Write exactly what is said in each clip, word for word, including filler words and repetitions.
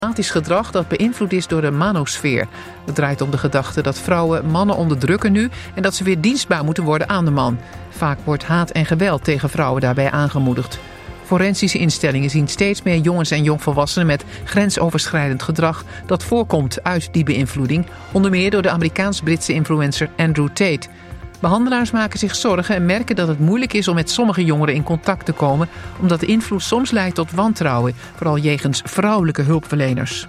Problematisch gedrag dat beïnvloed is door de manosfeer. Het draait om de gedachte dat vrouwen mannen onderdrukken nu en dat ze weer dienstbaar moeten worden aan de man. Vaak wordt haat en geweld tegen vrouwen daarbij aangemoedigd. Forensische instellingen zien steeds meer jongens en jongvolwassenen met grensoverschrijdend gedrag dat voorkomt uit die beïnvloeding, onder meer door de Amerikaans-Britse influencer Andrew Tate. Behandelaars maken zich zorgen en merken dat het moeilijk is om met sommige jongeren in contact te komen, omdat de invloed soms leidt tot wantrouwen, vooral jegens vrouwelijke hulpverleners.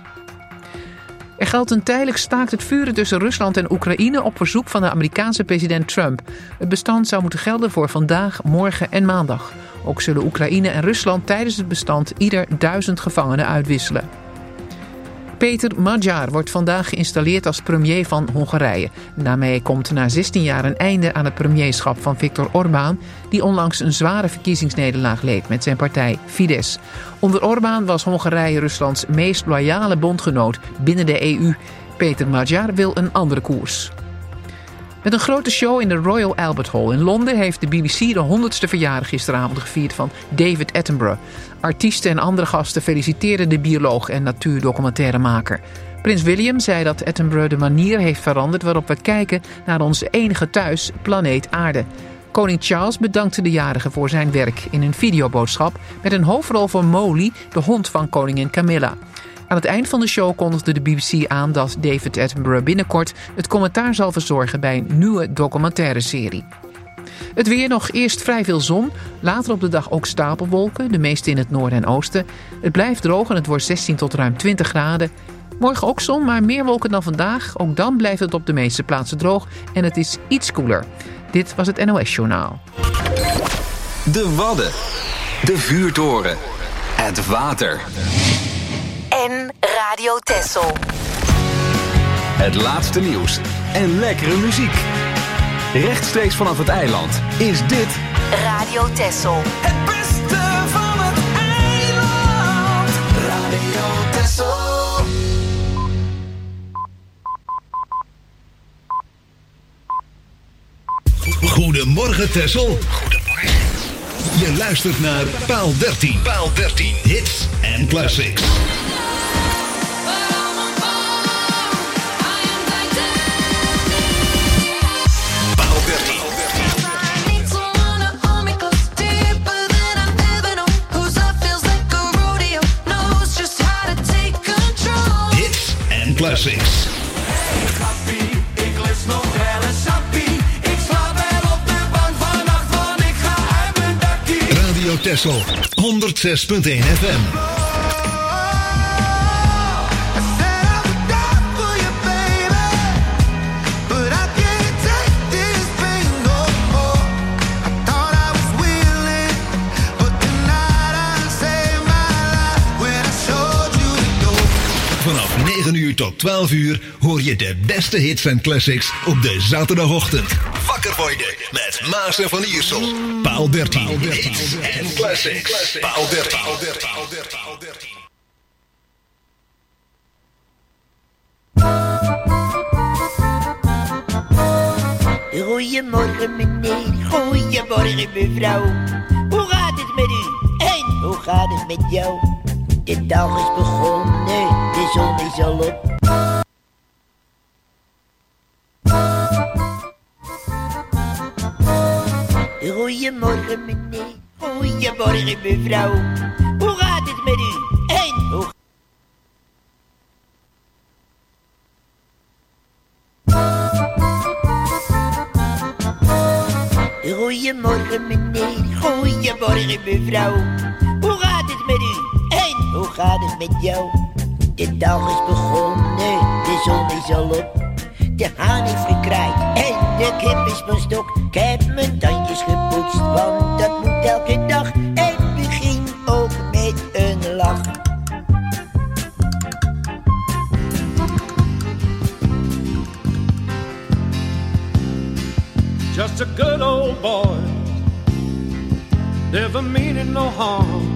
Er geldt een tijdelijk staakt het vuren tussen Rusland en Oekraïne op verzoek van de Amerikaanse president Trump. Het bestand zou moeten gelden voor vandaag, morgen en maandag. Ook zullen Oekraïne en Rusland tijdens het bestand ieder duizend gevangenen uitwisselen. Peter Magyar wordt vandaag geïnstalleerd als premier van Hongarije. Daarmee komt na zestien jaar een einde aan het premierschap van Viktor Orbán, die onlangs een zware verkiezingsnederlaag leed met zijn partij Fidesz. Onder Orbán was Hongarije Ruslands meest loyale bondgenoot binnen de E U. Peter Magyar wil een andere koers. Met een grote show in de Royal Albert Hall in Londen heeft de B B C de honderdste verjaardag gisteravond gevierd van David Attenborough. Artiesten en andere gasten feliciteerden de bioloog en natuurdocumentairemaker. Prins William zei dat Attenborough de manier heeft veranderd waarop we kijken naar ons enige thuis, planeet Aarde. Koning Charles bedankte de jarige voor zijn werk in een videoboodschap met een hoofdrol voor Molly, de hond van koningin Camilla. Aan het eind van de show kondigde de B B C aan dat David Attenborough binnenkort het commentaar zal verzorgen bij een nieuwe documentaire serie. Het weer, nog eerst vrij veel zon, later op de dag ook stapelwolken, de meeste in het noorden en oosten. Het blijft droog en het wordt zestien tot ruim twintig graden. Morgen ook zon, maar meer wolken dan vandaag. Ook dan blijft het op de meeste plaatsen droog en het is iets koeler. Dit was het N O S-journaal. De Wadden, de vuurtoren, het water. En Radio Texel. Het laatste nieuws en lekkere muziek. Rechtstreeks vanaf het eiland is dit Radio Texel. Het beste van het eiland. Radio Texel. Goedemorgen Texel. Goedemorgen. Je luistert naar Paal dertien. Paal dertien. Hits en classics. Classics. Hey grappie, ik lust nog wel een sappie. Ik slaap wel op de bank vannacht, want ik ga uit mijn dakkie. Radio Texel, honderd zes punt één F M. negen uur tot twaalf uur hoor je de beste hits en classics op de zaterdagochtend. Wakker worden met Maas en Van Iersel. Paal dertien. Hits en classics. Paal dertien. Goedemorgen meneer, goedemorgen mevrouw. Hoe gaat het met u en hoe gaat het met jou? De dag is begonnen, de zon is al op. Goedemorgen meneer, goedemorgen mevrouw. Hoe gaat het met u en hoe... Goedemorgen meneer, goedemorgen mevrouw. Hoe gaat het met u en hoe gaat het met jou? De dag is begonnen, de zon is al op. De haan heeft gekraaid en de kip is mijn stok. Ik heb mijn tandjes gepoetst, want dat moet elke dag. En begin ook met een lach. Just a good old boy, never meaning no harm.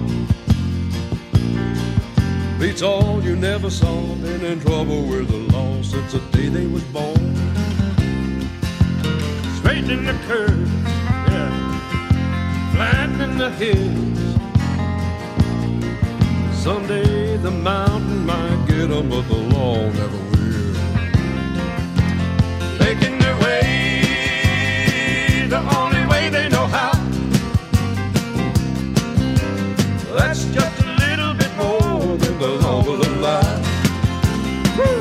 Beats all you never saw, been in trouble with the law since the day they was born. Straight in the curves, yeah, flat in the hills. Someday the mountain might get 'em, but the law never will. Making their way the only way they know how. That's just a little bit more than the law will allow. Woo!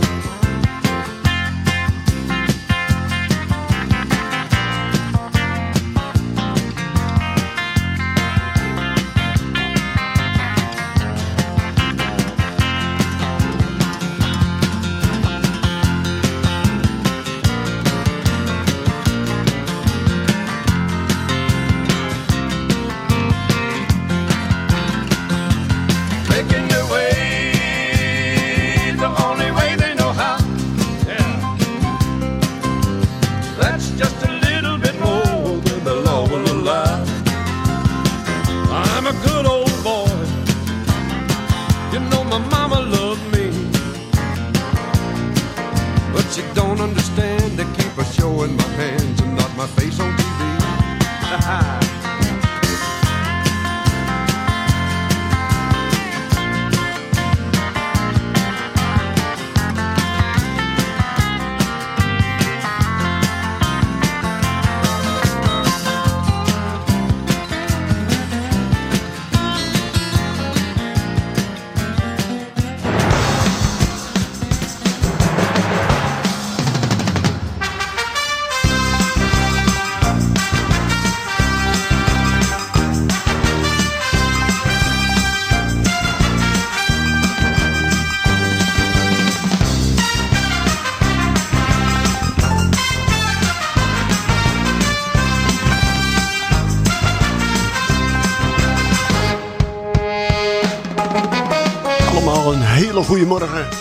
Goedemorgen.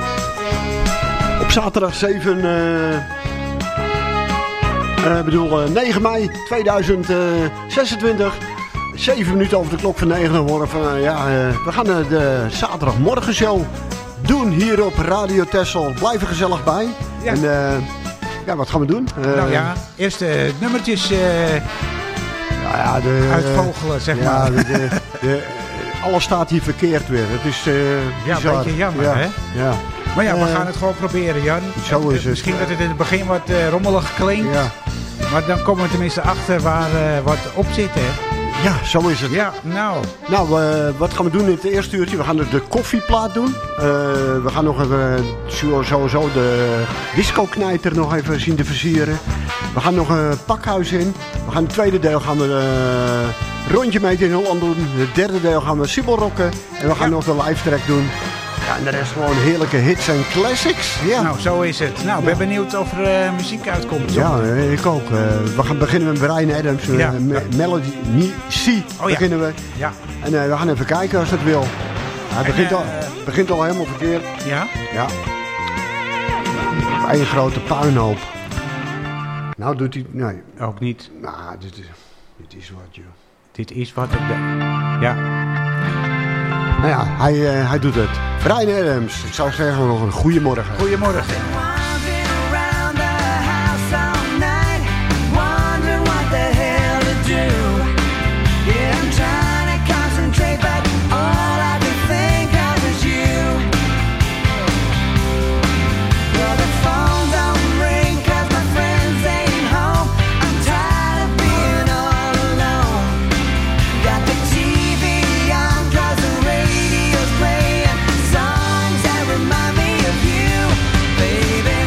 Op zaterdag zeven, uh, uh, bedoel, uh, negen mei tweeduizend zesentwintig. zeven minuten over de klok van negen geworden. Van, uh, ja, uh, we gaan uh, de zaterdagmorgenshow doen hier op Radio Texel. Blijf er gezellig bij. Ja. En uh, ja, wat gaan we doen? Uh, nou ja, eerst uh, nummertjes uh, nou ja, de, uitvogelen, zeg ja, maar. De, de, de, alles staat hier verkeerd weer. Het is uh, ja, bizar. een beetje jammer, ja, hè? Ja. Maar ja, we uh, gaan het gewoon proberen, Jan. Zo is het. Misschien dat het in het begin wat uh, rommelig klinkt. Ja. Maar dan komen we tenminste achter waar uh, wat op zit, hè? Ja, zo is het. Ja, nou. Nou, uh, wat gaan we doen in het eerste uurtje? We gaan de koffieplaat doen. Uh, we gaan nog even sowieso de disco-knijter nog even zien te versieren. We gaan nog een pakhuis in. We gaan het tweede deel gaan we uh, rondje meten in Holland doen. Het derde deel gaan we sibbelrocken. En we gaan ja. nog de live track doen. Ja, en de rest gewoon heerlijke hits en classics. Ja. Nou, zo is het. Nou, ik ben ja. benieuwd of er uh, muziek uitkomt. Ja, uh, ik ook. Uh, we gaan beginnen met Bryan Adams. Uh, ja. Me Melody C oh, beginnen ja. we. Ja. En uh, we gaan even kijken als het wil. Hij begint, uh, al, begint al helemaal verkeerd. Ja? Ja. Een grote puinhoop. Nou doet hij... Nee. Ook niet. Nou, dit is, dit is wat, joh. Dit is wat op de... Ja. Nou ja, hij, uh, hij doet het. Bryan Adams, ik zou zeggen nog een goeiemorgen. Goeiemorgen. Baby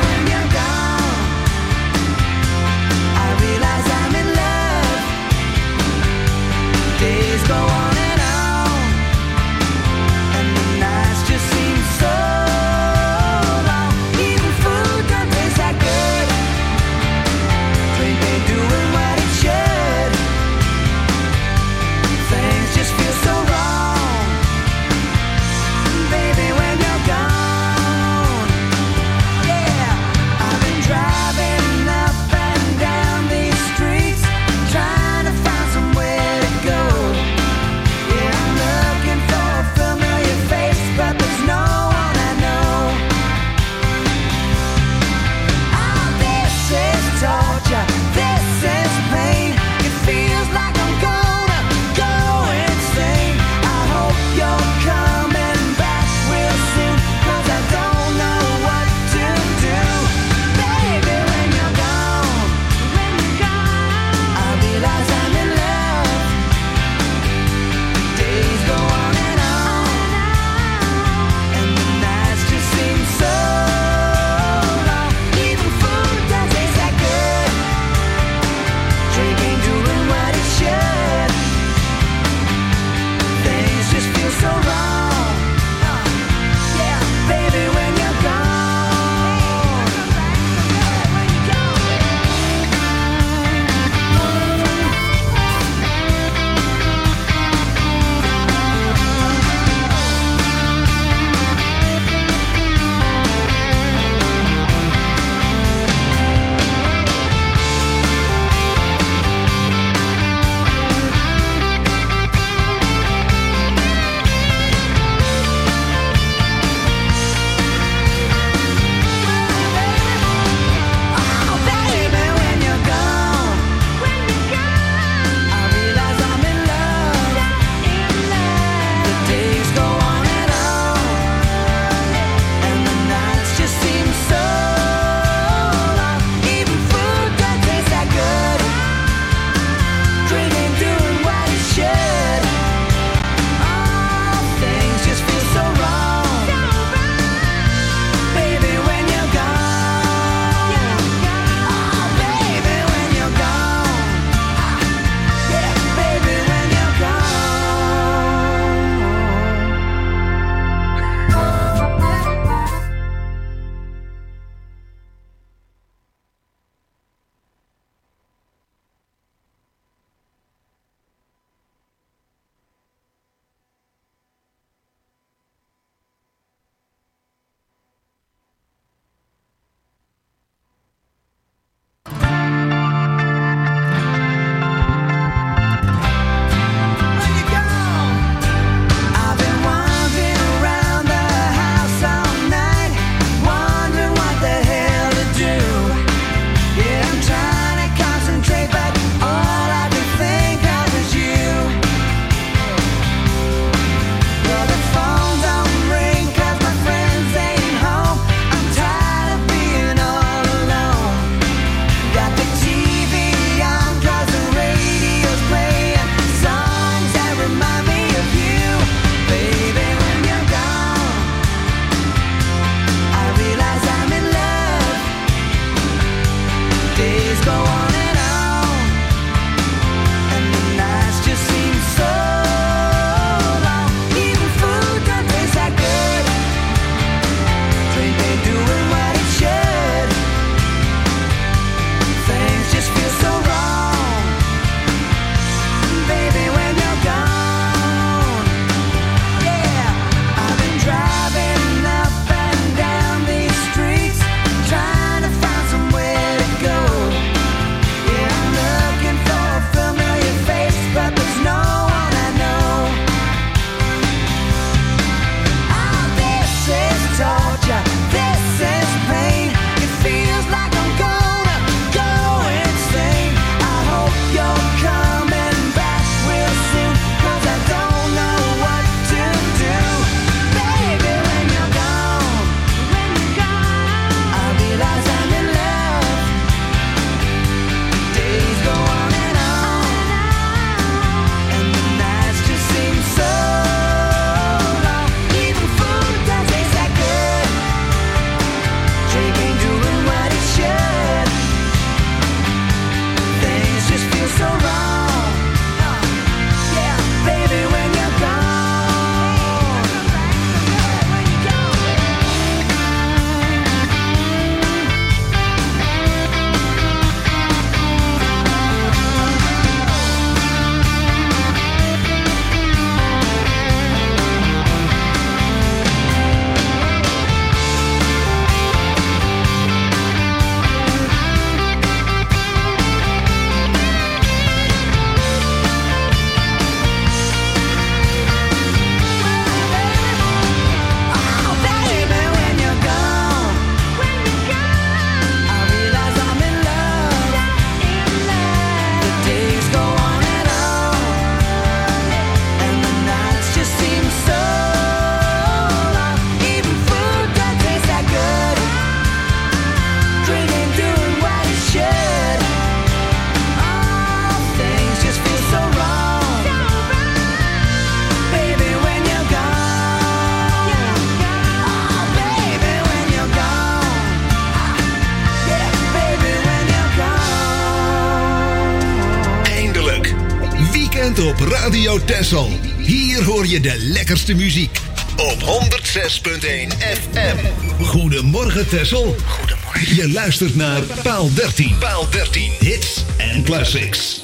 bent op Radio Texel. Hier hoor je de lekkerste muziek. Op honderd zes komma één F M. Goedemorgen Texel. Goedemorgen. Je luistert naar Paal dertien. Paal dertien. Hits en classics.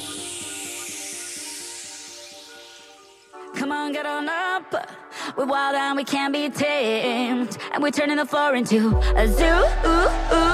Come on, get on up. We're wild and we can't be tamed. And we're turning the floor into a zoo. Ooh, ooh.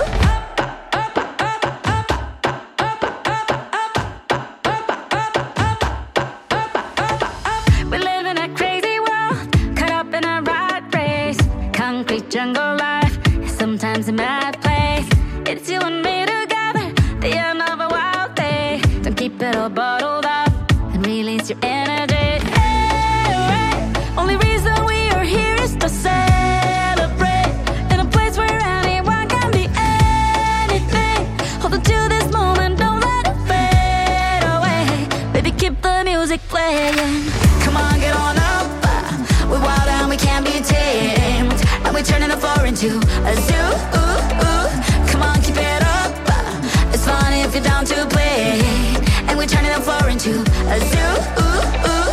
Jungle life is sometimes a mad place. It's you and me together, the end of a wild day. Don't keep it all bottled up and release your energy. Hey, right. Only reason we are here is to celebrate in a place where anyone can be anything. Hold on to this moment, don't let it fade away. Baby, keep the music playing. Come on, get on up. We're wild and we can't be tamed. And we're turning the floor into a zoo. Ooh, ooh. Come on, keep it up. It's fun if you're down to play. And we're turning the floor into a zoo. Ooh, ooh.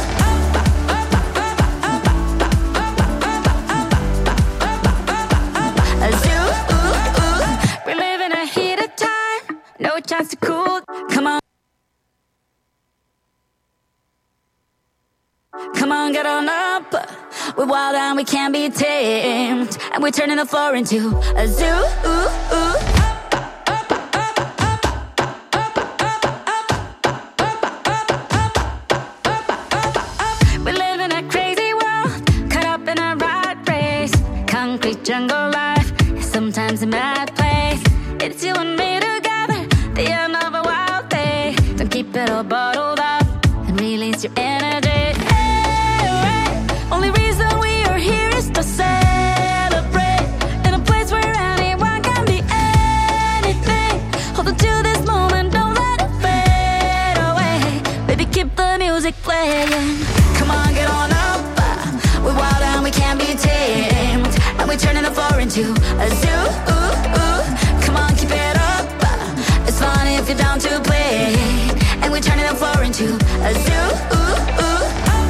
A zoo. Ooh, ooh. We're living a heated time. No chance to cool. Come on. Come on, get on up. We're wild and we can't be tamed. And we're turning the floor into a zoo. Ooh, ooh. We live in a crazy world, caught up in a rat race. Concrete jungle life is sometimes a mad place. It's you and me together, the end of a wild day. Don't keep it all bottled up and release your energy. Only reason we are here is to celebrate in a place where anyone can be anything. Hold on to this moment, don't let it fade away. Baby, keep the music playing. Come on, get on up. We're wild and we can't be tamed. And we're turning the floor into a zoo. Ooh, ooh. Come on, keep it up. It's fun if you're down to play. And we're turning the floor into a zoo. Ooh, ooh.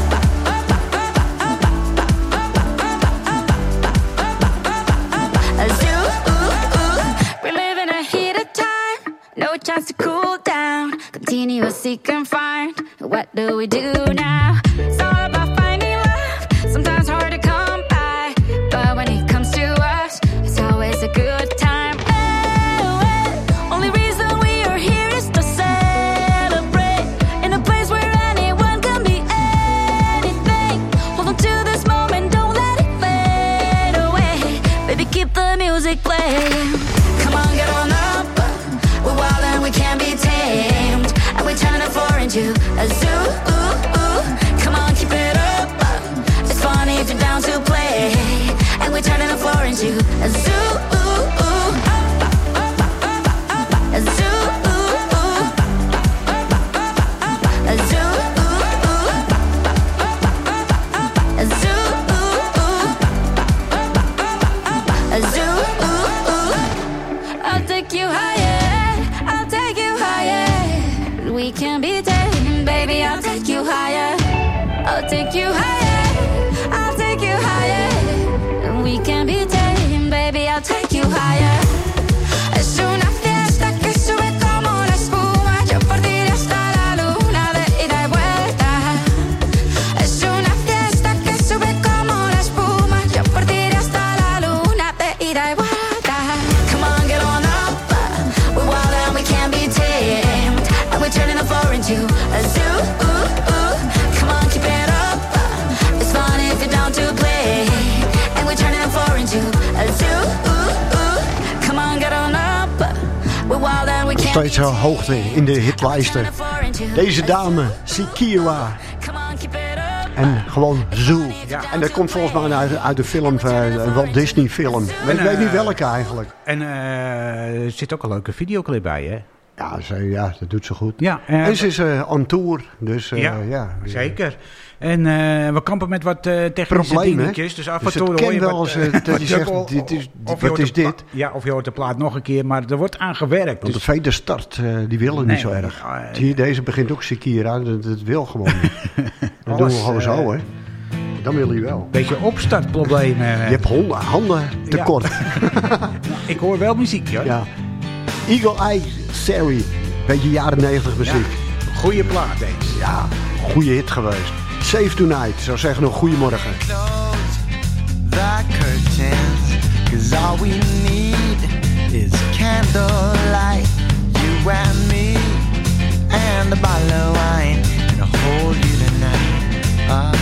No chance to cool down. Continue to seek and find. What do we do now? It's all about finding love. Sometimes hard to come by, but when it comes to us, it's always a good time. Oh, oh. Only reason we are here is to celebrate in a place where anyone can be anything. Hold on to this moment, don't let it fade away. Baby, keep the music playing. Come on, get on up. We're wild and we can't be tamed. And we're turning the floor into a zoo. Ooh, ooh. Come on, keep it up. It's funny if you're down to play. And we're turning the floor into a zoo. Ooh, ooh. A zoo. Ooh, ooh. A zoo. Ooh, ooh. A zoo. Ooh, ooh. A zoo. Ooh, ooh. I'll take you higher. We can be taken, baby, I'll take you higher. I'll take you higher. I'll take you higher. We can be taken, baby, I'll take you higher. Es una fiesta que sube como la espuma. Yo por ti hasta la luna de ida y vuelta. Es una fiesta que sube como la espuma. Yo por ti hasta la luna de ida y vuelta. Come on, get on up. We're wild and we can't be tamed. We're turning the floor into a zoo. Ooh, ooh. Come on, keep it up. It's fun if you're down to play. And we're turning the floor into a zoo. Ooh, ooh. Come on, get on up. We're wild and we can't. Steeds zo hoogte in de hitlijsten. Deze dame, Sikiwa. En gewoon Zoo. Ja. En dat komt volgens mij uit, uit de film, uh, een Walt Disney film. Ik weet uh, niet welke eigenlijk. En uh, er zit ook een leuke videoclip bij, hè? Ja, ze, ja, dat doet ze goed. Ja, uh, en ze is uh, on tour, dus uh, ja, ja. Zeker. En uh, we kampen met wat uh, technische Probleem, dingetjes. Dus af dus en toe hoor je wel wat, eens, uh, dat je zegt, dubbel, dit is, of wat is dit? Pla- ja, of je hoort de plaat nog een keer, maar er wordt aan gewerkt. Want dus... de vede start, uh, die willen nee, niet zo erg. Uh, Zie je, deze begint ook Shakira, dat, dat wil gewoon niet. Dat doen we gewoon uh, zo, hè. Dan wil hij wel. Beetje opstartproblemen. Je hebt handen, handen tekort. Ja. Ik hoor wel muziek, hoor. Ja. Eagle Eye Sari. Beetje jaren negentig muziek. Ja. Goeie plaat deze. Ja, goede hit geweest. Save Tonight. Zou zeggen nog goedemorgen. Close the curtains, 'cause all we need is candlelight. You and me and a bottle of wine to hold you tonight. Uh,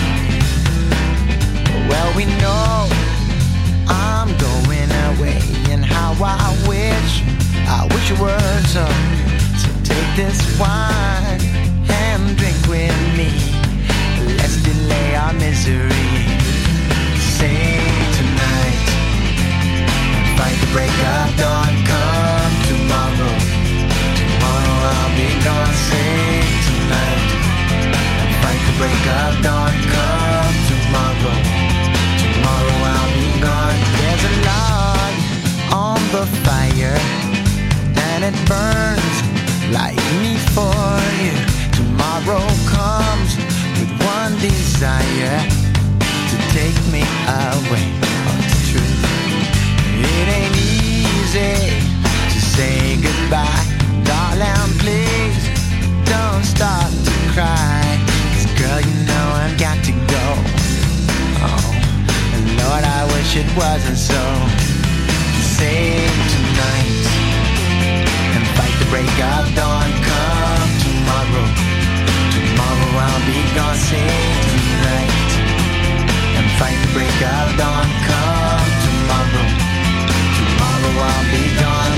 well, we know I'm going away, and how I wish, I wish it were so. So take this wine and drink with me. Let's delay our misery. Sing tonight and fight the break of dawn. Come tomorrow, tomorrow I'll be gone. Sing tonight and fight the break of dawn. Come tomorrow, tomorrow I'll be gone. There's a log on the fire and it burns like me for you. Tomorrow comes with one desire to take me away. Oh, it's true. It ain't easy to say goodbye. Darling, please don't start to cry. 'Cause girl, you know I've got to go. Oh, and Lord, I wish it wasn't so. Save tonight and fight the break of dawn. Come tomorrow, tomorrow I'll be gone. Save tonight and fight the break of dawn. Come tomorrow, tomorrow I'll be gone.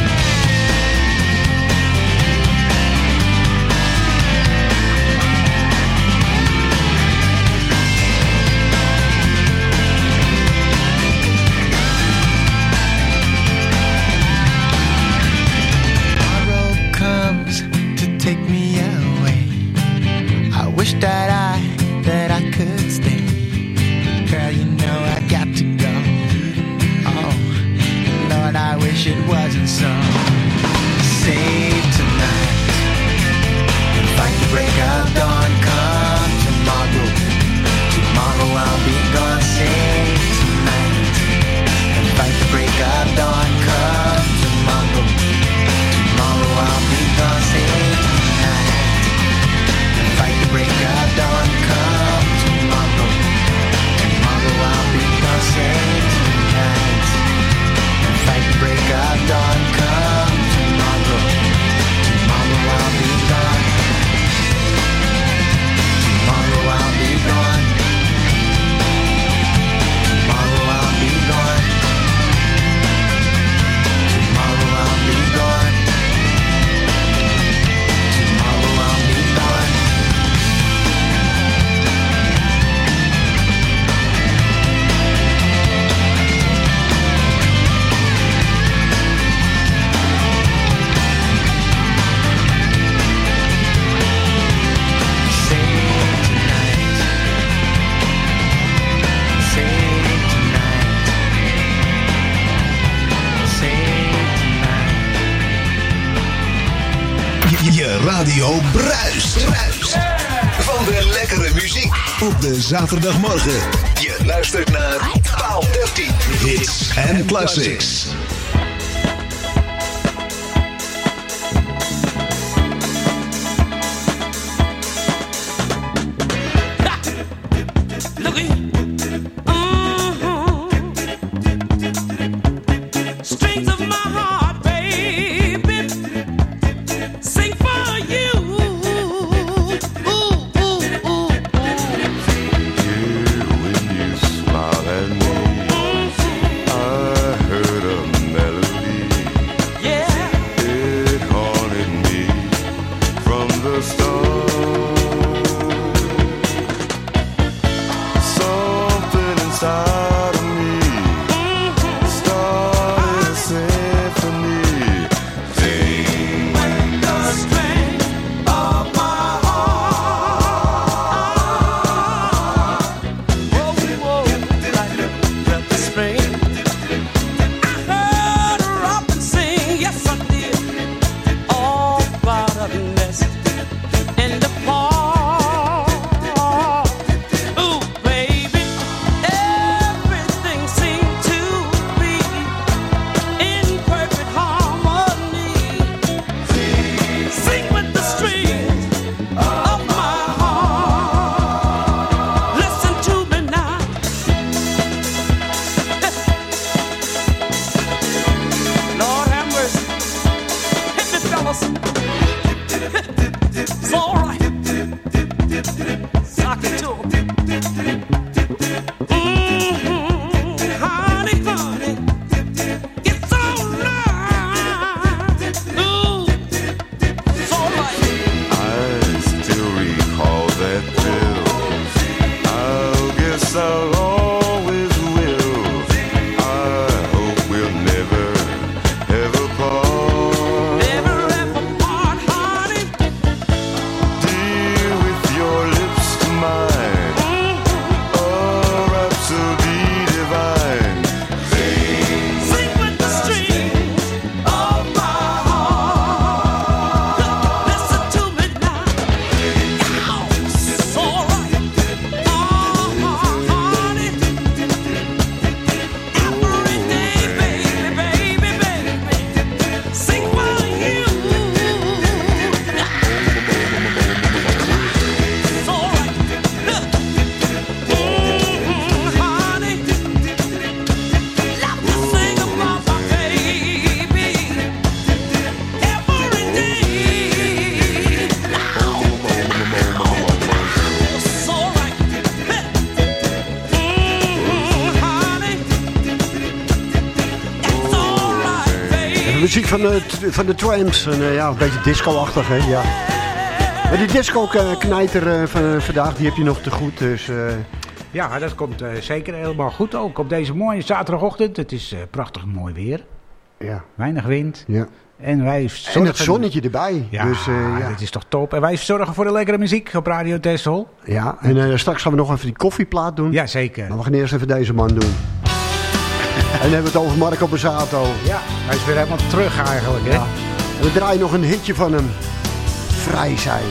Take me away. I wish that I, that I could stay. Girl, you know I got to go. Oh, Lord, I wish it wasn't so. Save tonight and fight the break of dawn. Come tomorrow, tomorrow I'll be gone. Save tonight and fight the break of dawn. Come tomorrow, tomorrow I'll be gone. Save fight the break of dawn. Come tomorrow, tomorrow I'll be gone. Save tonight and fight the break of dawn. Come tomorrow, tomorrow I'll be gone. Tomorrow I'll be gone. Tomorrow I'll be gone. Tomorrow I'll be gone. Tomorrow I'll be gone. Je radio bruist. bruist. Van de lekkere muziek op de zaterdagmorgen. Je luistert naar Paal dertien. Hits en classics. Smile at me. I heard a muziek van de, van de Tramps. En, uh, ja, een beetje disco-achtig, hè. Ja. Maar die disco-knijter uh, van uh, vandaag, die heb je nog te goed. Dus, uh... Ja, dat komt uh, zeker helemaal goed ook. Op deze mooie zaterdagochtend. Het is uh, prachtig mooi weer. Ja. Weinig wind. Ja. En, wij zorgen... en het zonnetje erbij. Ja, dus, uh, ja, dit is toch top. En wij zorgen voor de lekkere muziek op Radio Texel. Ja, en uh, straks gaan we nog even die koffieplaat doen. Ja, zeker. Maar we gaan eerst even deze man doen. En dan hebben we het over Marco Borsato. Ja, hij is weer helemaal terug eigenlijk, hè? Ja. En we draaien nog een hitje van hem. Vrij zijn.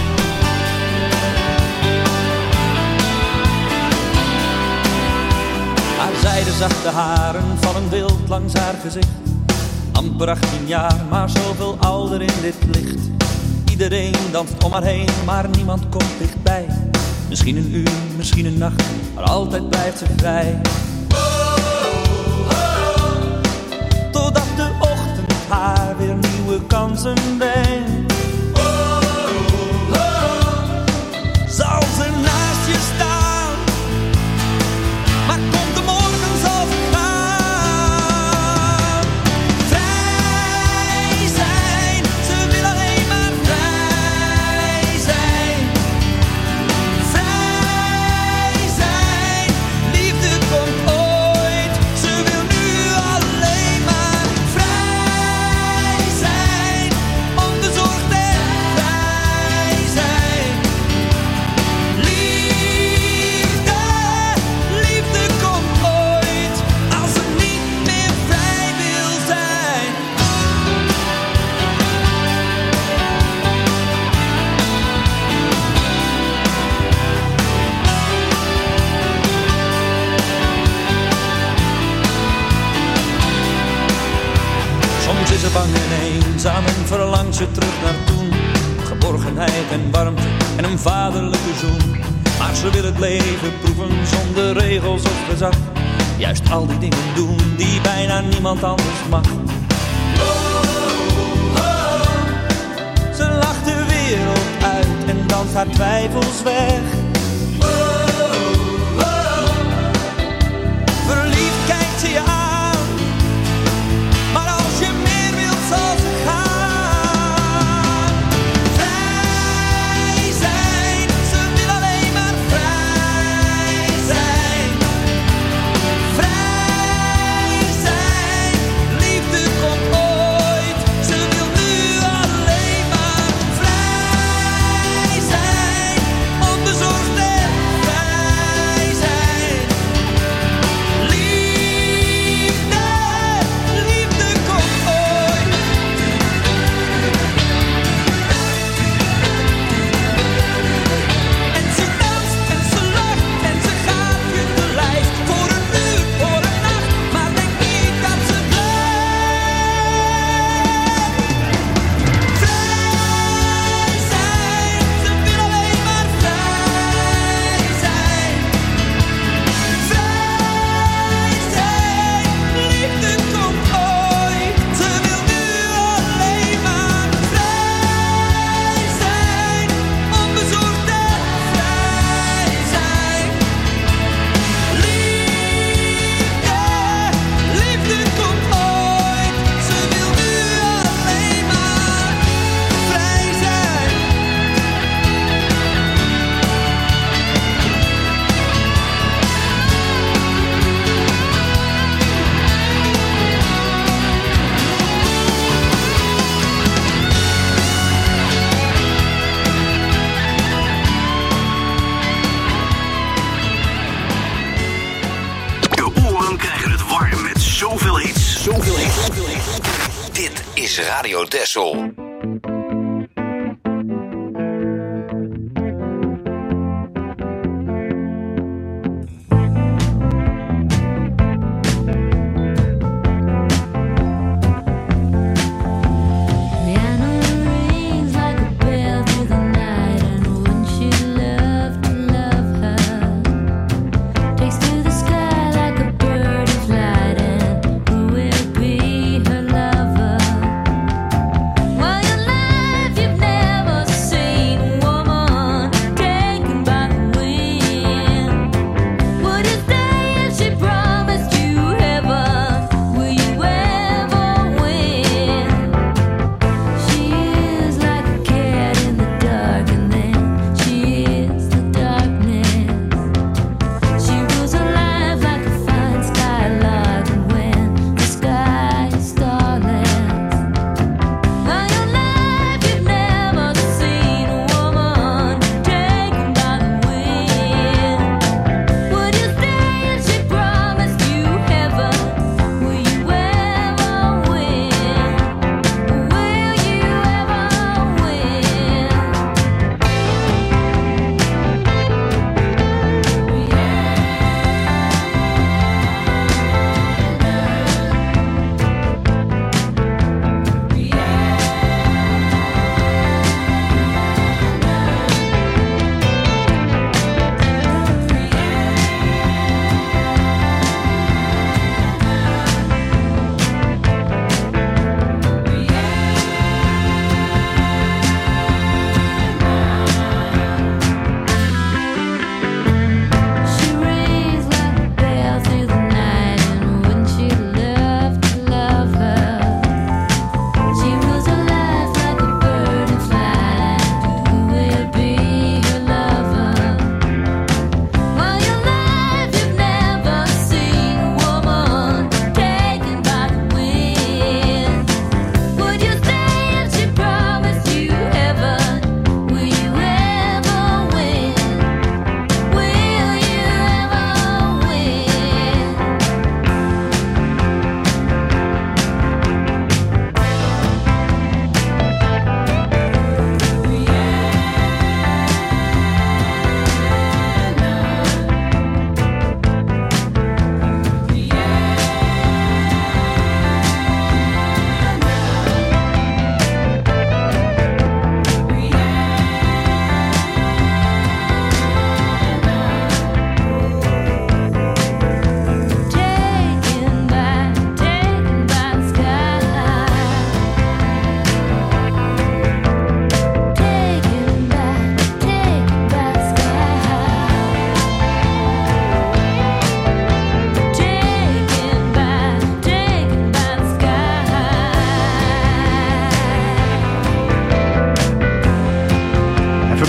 Haar zijde zachte haren vallen wild langs haar gezicht. Amper achttien jaar, maar zoveel ouder in dit licht. Iedereen danst om haar heen, maar niemand komt dichtbij. Misschien een uur, misschien een nacht, maar altijd blijft ze vrij. Totdat de ochtend haar weer nieuwe kansen brengt. Zal ze naast je staan, maar komt de morgen zal ze gaan. Vrij zijn, ze wil alleen maar vrij zijn. Vrij zijn, liefde komt ooit. Ze wil nu alleen maar vrij zijn. Onbezorgd en vrij zijn. Liefde, liefde komt ooit als ze niet meer vrij wil zijn. Soms is ze bang en eenzaam en verlangt ze terug naar toen. Geborgenheid en warmte en een vaderlijke zoen. Maar ze wil het leven proeven zonder regels of gezag. Juist al die dingen doen die bijna niemand anders mag. Ze lacht de wereld uit en danst haar twijfels weg. Verliefd kijkt ze je aan, maar als je meer wilt zal ze gaan. Vrij zijn, ze wil alleen maar vrij zijn. Vrij zijn, liefde komt ooit. Ze wil nu alleen maar vrij zijn. Onbezorgd en vrij zijn. Liefde, liefde komt ooit. En ze danst en ze lacht en ze gaat je te lijf. Voor een uur, voor een nacht, maar denk niet dat ze blijft. Vrij zijn, ze wil alleen maar vrij zijn. Vrij zijn, liefde komt ooit. Ze wil nu alleen maar vrij zijn. Onbezorgd en vrij zijn. Liefde, liefde komt ooit. Ze wil nu alleen maar vrij zijn. De oren krijgen het warm met zoveel hits. Zoveel hits. Dit is Radio Texel. Piano rings like a bell through the night, and wouldn't she love to love her? Takes to the sky like a bird in flight, and who will be her lover? While your life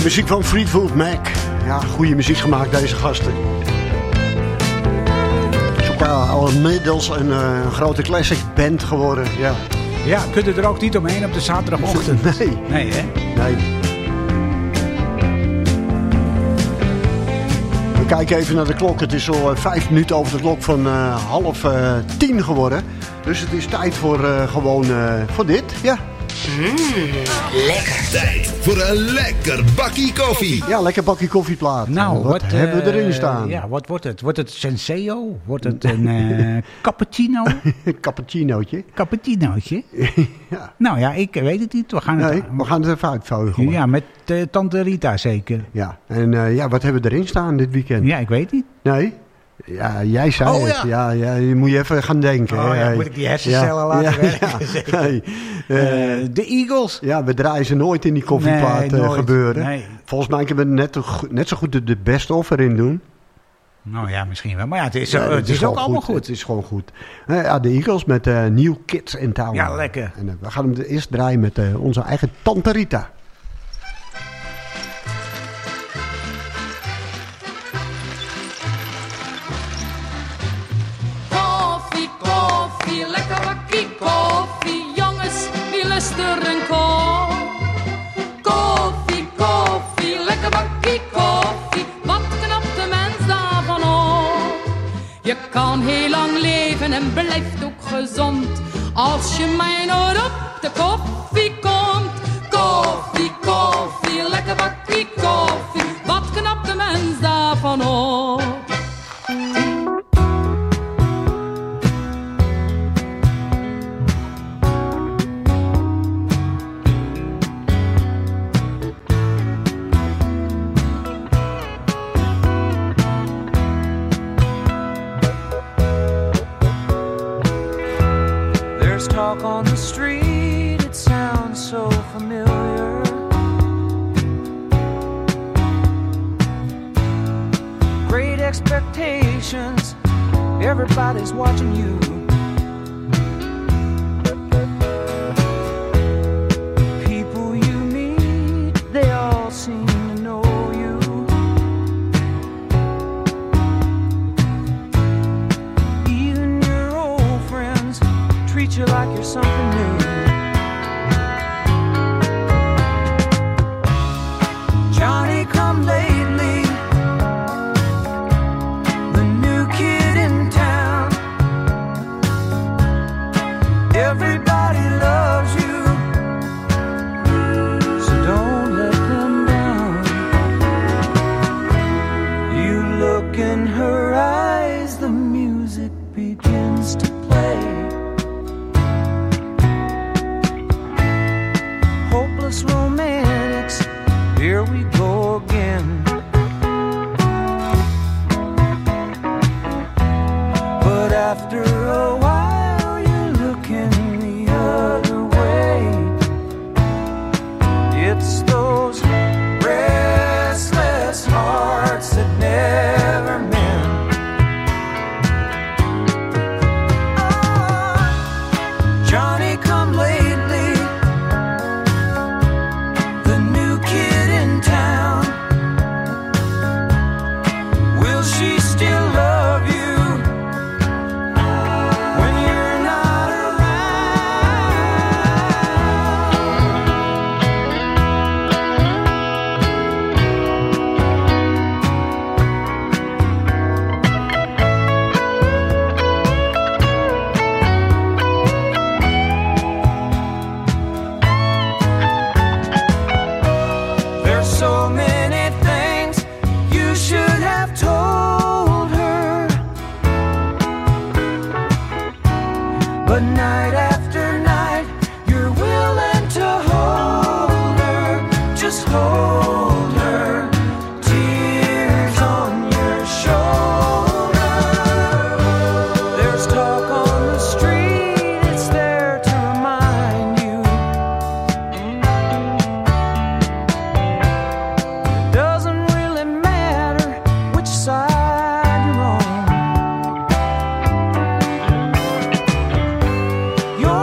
muziek van Fleetwood Mac. Ja, goede muziek gemaakt, deze gasten. Het is ook al, al inmiddels een uh, grote classic band geworden, ja. Ja, kunt u er ook niet omheen op de zaterdagochtend? Nee. Nee, hè? Nee. We kijken even naar de klok. Het is al uh, vijf minuten over de klok van uh, half uh, tien geworden. Dus het is tijd voor uh, gewoon uh, voor dit, ja. Mm, lekker. Tijd voor een lekker bakkie koffie. Ja, lekker bakkie koffieplaat. Nou, wat, wat hebben we uh, erin staan? Ja, wat wordt het? Wordt het Senseo? Wordt het een uh, cappuccino? Cappuccinootje. Cappuccinootje? Ja. Nou ja, ik weet het niet. We gaan het, nee, we gaan het even uitvouwen. Ja, met uh, Tante Rita zeker. Ja, en uh, ja, wat hebben we erin staan dit weekend? Ja, ik weet niet. Nee? Ja, jij zei oh, het. Ja. Ja, ja, je moet je even gaan denken. Oh, ja, hey. moet ik die hersencellen ja, laten ja, werken? Ja. Hey. Uh, uh, de Eagles. Ja, we draaien ze nooit in die koffieplaat nee, uh, gebeuren. Nee. Volgens mij kunnen we net, net zo goed de, de best offer in doen. Nou ja, misschien wel. Maar ja, het is, ja, het het is, is ook allemaal goed. goed. Het is gewoon goed. Uh, ja, de Eagles met uh, New Kids in Town. Ja, lekker. En uh, we gaan hem eerst draaien met uh, onze eigen Tante Rita. Koffie, koffie, lekker bakkie koffie. Jongens, wie lust er een kop? Koffie, koffie, lekker bakkie koffie. Wat knapt de mens daarvan op? Je kan heel lang leven en blijft ook gezond. Als je mij nooit op de koffie komt. Koffie, koffie, lekker bakkie koffie. Wat knapt de mens daarvan op? Talk on the street, it sounds so familiar. Great expectations, everybody's watching you. People you meet, they all seem to know you. Even your old friends treat you like you're something new. Johnny come lately, the new kid in town. Everybody loves you, so don't let them down. You look in her eyes, the music begins to play. Romantics, here we go again. But after a while you're looking the other way. It's those restless hearts that never mend. Oh, Johnny come lately, she still love you when you're not around? There's so many things you should have told her, but night after night you're willing to hold her, just hold her, tears on your shoulder. There's talk on the street, it's there to remind you. It doesn't really matter which side you're on. You're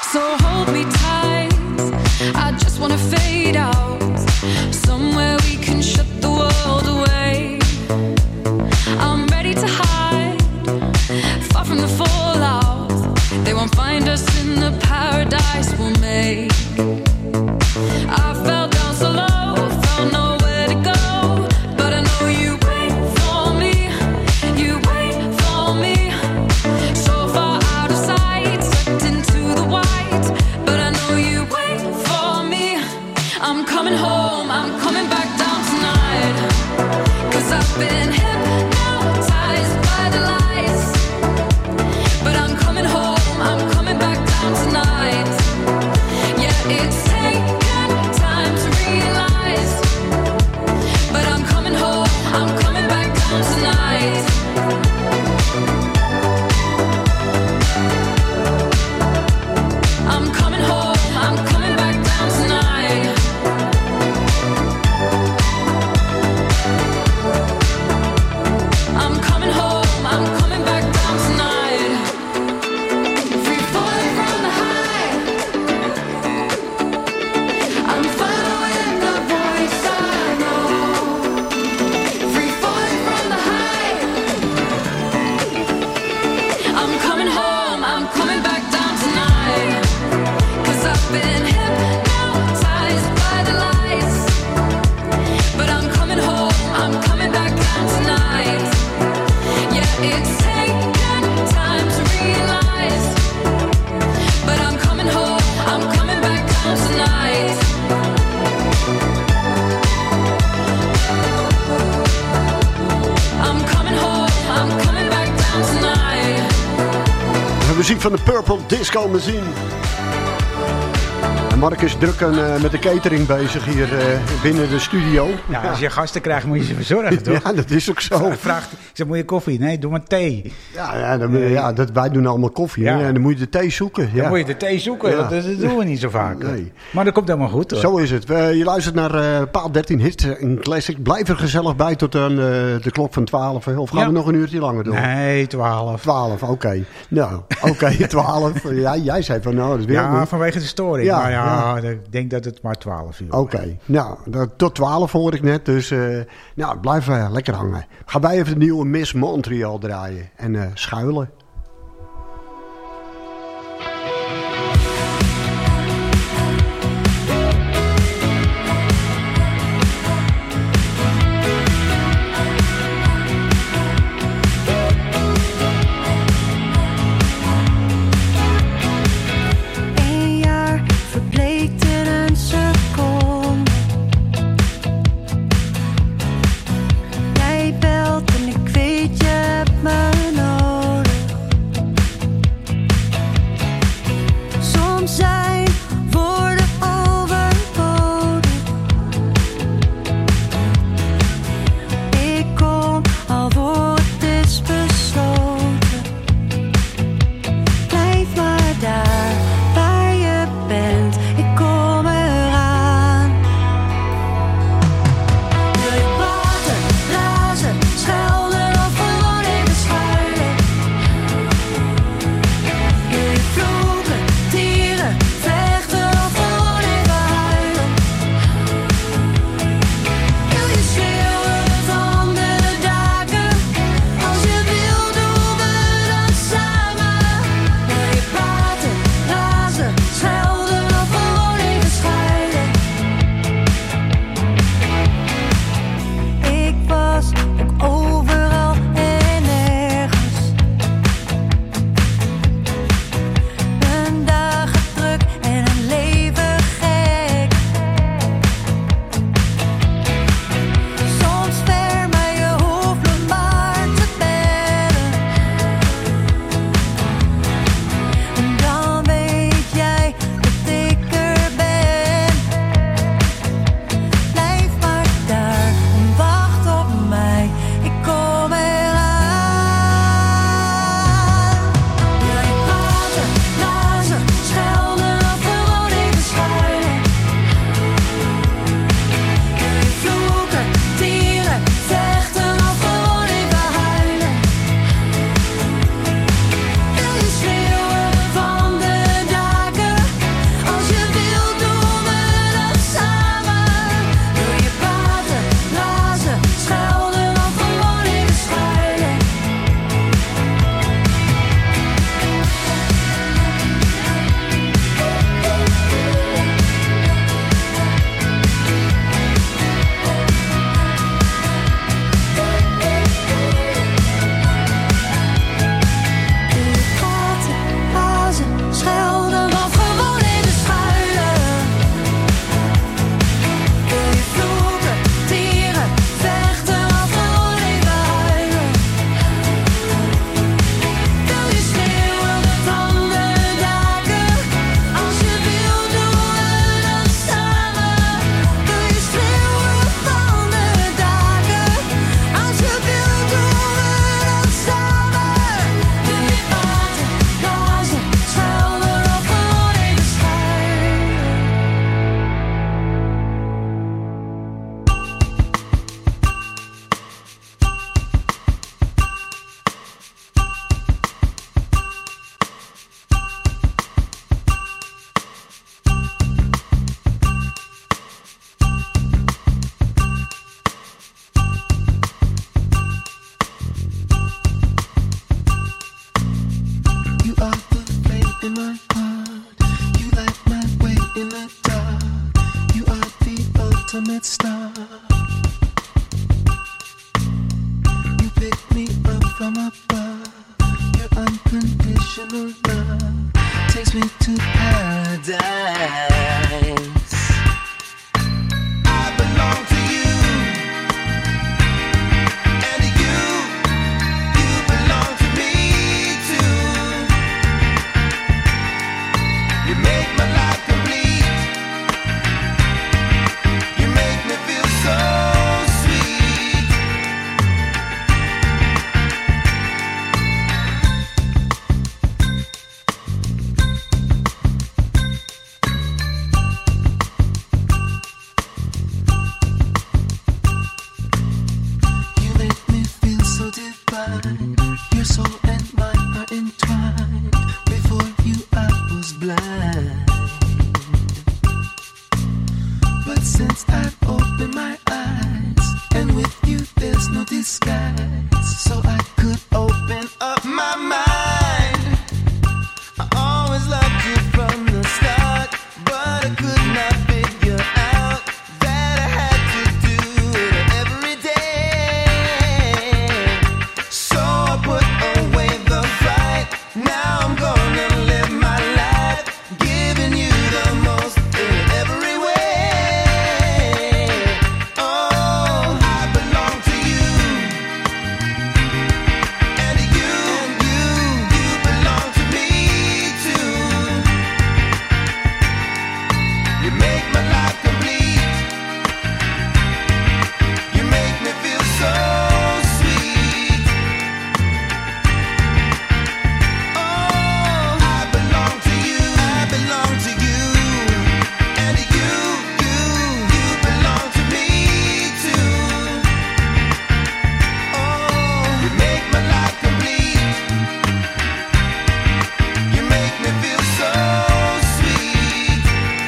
So hold me tight, I just wanna fade out, somewhere we can shut the world away. I'm ready to hide, far from the fallout. They won't find us in the paradise we'll make. I fell down so low, found nowhere to go, but I know you wait for me, you wait for me. So far out of sight, sucked into the white, but I know you wait for me. I'm coming home, I'm coming back down tonight, 'cause I've been hypnotized by the lights. But I'm coming home, I'm coming back down tonight. Yeah, it's taken time to realize, but I'm coming home, I'm coming back down tonight. I'm coming home, I'm coming back down tonight. I'm coming home, I'm coming back down tonight. Free falling from the high, I'm following the voice I know. Free falling from the high, I'm coming home, I'm coming back down tonight. 'Cause I've been hypnotized by the lights, but I'm coming home, I'm coming back down tonight. Yeah, it's taken time to realize, but I'm coming home, I'm coming back down tonight. I'm coming home, I'm coming back down tonight. De muziek van de Purple Disco Machine. En Mark is druk aan, uh, met de catering bezig hier uh, binnen de studio. Ja, als je gasten krijgt moet je ze verzorgen, toch? Ja, dat is ook zo. Vraagt, zeg, moet je koffie? Nee, doe maar thee. Ja, ja, dan, ja dat, wij doen allemaal koffie. Ja. Ja. En dan moet je de thee zoeken. Ja. Dan moet je de thee zoeken, Ja. dat, dat doen we niet zo vaak. Nee. Maar dat komt helemaal goed, hoor. Zo is het. Uh, je luistert naar uh, Paal dertien Hits en Classic. Blijf er gezellig bij tot aan uh, de klok van twaalf. Of gaan Ja. we nog een uurtje langer doen? Nee, twaalf. twaalf, oké. Okay. Nou, oké, okay, twaalf. Ja, jij zei van nou, dat is weer Ja, goed. vanwege de storing. Ja, maar ja, ja. ik denk dat het maar twaalf uur Oké, okay. Nou, dat, tot twaalf hoor ik net. Dus uh, nou, blijf uh, lekker hangen. Gaan wij even de nieuwe Miss Montreal draaien. En uh, schuilen. Een jaar verbleekt in een seconde. Jij belt en ik weet je hebt me nodig. ultimate star. You pick me up from above. Your unconditional love takes me to paradise. I belong to you, and you, you belong to me too. You make my life complete. You make me feel so sweet. You make me feel so divine. Your soul and mine are entwined. Before you I was blind, but since I've opened my eyes, and with you there's no disguise, so I could open up my mind. I always loved you from the start, but I could not figure out that I had to do it every day. So I put away the fight. Now I'm gonna live my life, giving you the most in every way. Oh, I belong to you, and you, and you, you belong to me too. You make my life complete. You make me feel so sweet. Oh, I belong to you, I belong to you, and you, you, you belong to me too. Oh, you make my life complete. You make me feel so sweet.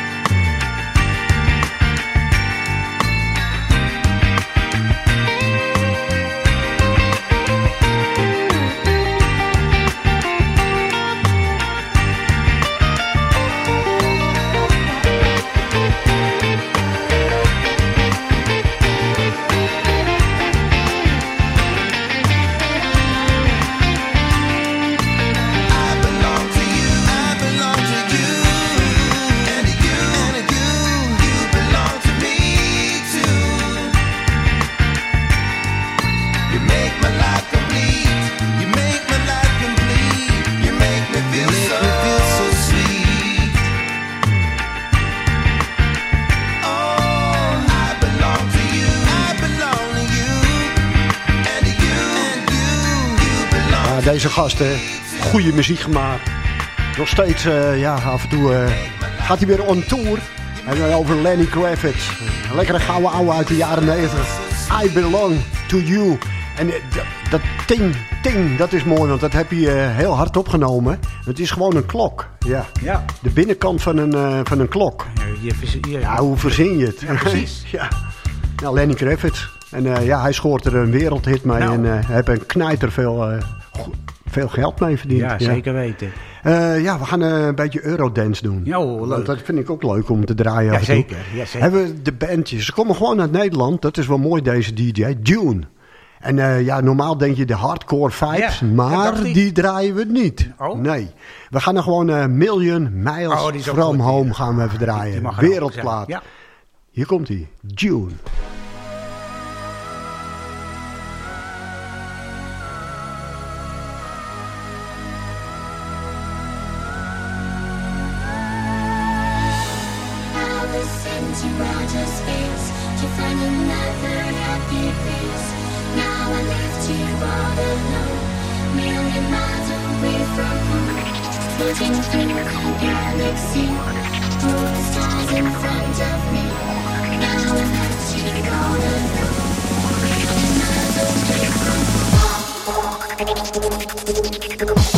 I belong to you, I belong to you, and you, and you, you belong to me too. You make my life complete. You make my life complete. You make me feel so, so sweet. Oh, I belong to you, I belong to you, and you, and you, you belong. Ja, deze gasten, goede muziek gemaakt. Nog steeds, eh, ja, af en toe eh, gaat hij weer on tour. En dan over Lenny Kravitz. Een lekkere gouden ouwe uit de jaren negentig. I belong to you. En eh, dat, dat ting, ting, dat is mooi, want dat heb je eh, heel hard opgenomen. Het is gewoon een klok. Ja. Ja. De binnenkant van een, eh, van een klok. Je, je, je, Ja, hoe verzin je het? Ja, precies. ja. Ja, Lenny Kravitz. En eh, ja, hij scoort er een wereldhit mee. Nou. En uh, heeft een knijter veel, eh, go- veel geld mee verdiend. Ja, zeker weten. Eh, ja, we gaan eh, een beetje Eurodance doen. Ja, leuk. Want dat vind ik ook leuk om te draaien. Ja, af en toe. zeker. Ja, zeker. Hebben we de bandjes. Ze komen gewoon uit Nederland. Dat is wel mooi, deze D J. Dune. En eh, ja, normaal denk je de hardcore vibes. Ja, dat maar dacht ik. die draaien we niet. Oh. Nee. We gaan er gewoon uh, Million Miles Oh, die is ook From goed, Home die- gaan we even Die draaien. mag er ook Wereldplaat. zijn. Ja. Hier komt hij. Dune. I listen to Roger's face to find another happy place. Now I left you all alone, million miles away from home. Floating through the galaxy, all the stars in front of me. Now I left you all alone, million miles away from home.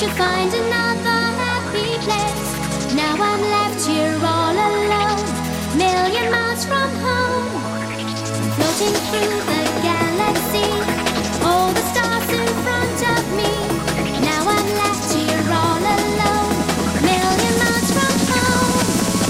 to find another happy place. Now I'm left here all alone, million miles from home, floating through the galaxy, all the stars in front of me. Now I'm left here all alone, million miles from home.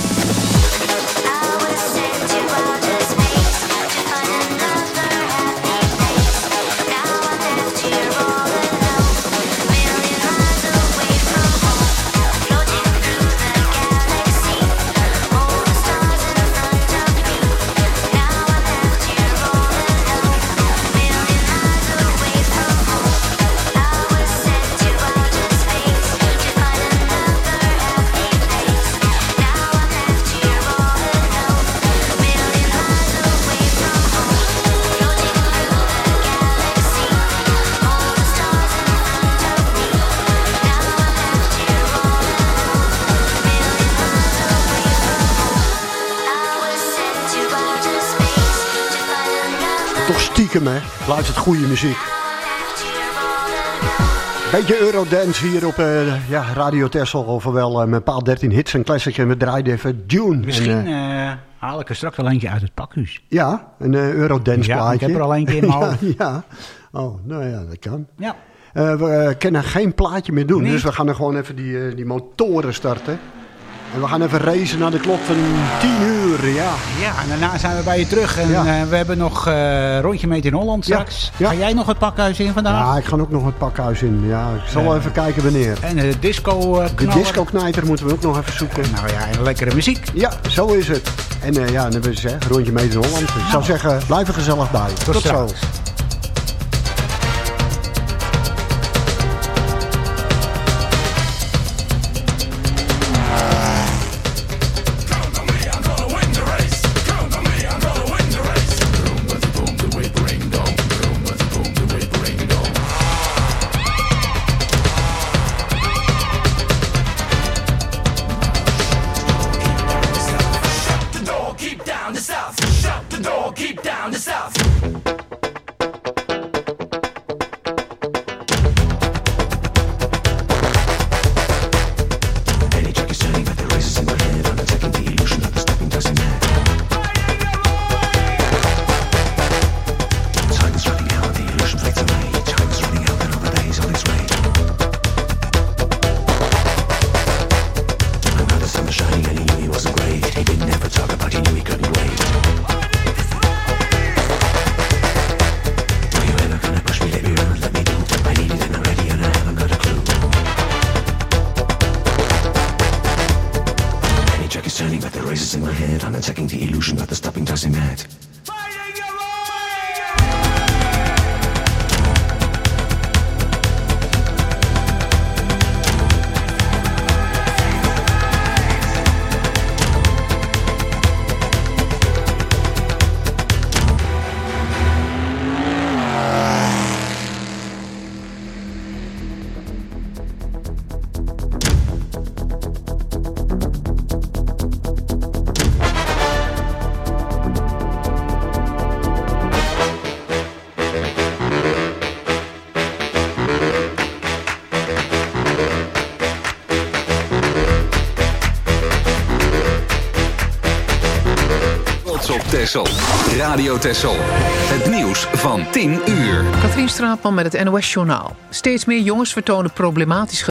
I was sent to outer space to find another happy place. Now I'm left here all alone, million miles away from home, floating through the galaxy, all the stars in front of me. Now I'm left here all alone, million miles away from home. I was sent to outer space to find another happy place. Now I'm left here all alone, million miles away from home, floating through the galaxy, all the stars in front of me. Now I'm left here all alone, million miles away from home. I was sent to outer space to find another. Toch stiekem, hè? Blijft het goede muziek. Beetje Eurodance hier op uh, ja, Radio Texel, ofwel uh, met paal dertien hits en classics. En we draaiden even Dune. Misschien En, uh, uh, haal ik er straks wel eentje uit het pakhuis. ja, een uh, Eurodance Ja, plaatje. ik heb er al eentje in mijn hoofd. ja, ja. Oh, nou ja, dat kan. Ja. Uh, we uh, kunnen geen plaatje meer doen, Nee. dus we gaan er gewoon even die, uh, die motoren starten. En we gaan even racen naar de klok van tien uur, ja. Ja, en daarna zijn we bij je terug. En Ja. uh, we hebben nog uh, rondje mee in Holland straks. Ja. Ga jij nog het pakhuis in vandaag? Ja, ik ga ook nog het pakhuis in. Ja, ik zal Ja. wel even kijken wanneer. En de disco uh, De disco-knijter moeten we ook nog even zoeken. Nou ja, en lekkere muziek. Ja, zo is het. En uh, ja, dan hebben we zeggen, rondje mee in Holland. Ik zou zeggen, blijf er gezellig bij. Tot, Tot zo. Keep down the south. Shut the door. Keep down the south. Any check is turning, but the race is in my head. I'm attacking the illusion of the stopping doesn't matter. Time is running out. The illusion fades away. Time is running out. Another day is on its way. Another summer shining, and he knew he wasn't great. He didn't ever talk about. He knew he couldn't wait. Turning, but the race is in my head. I'm attacking the illusion, but the stopping doesn't matter. Op Texel. Radio Texel. Het nieuws van tien uur. Katrien Straatman met het N O S Journaal. Steeds meer jongens vertonen problematisch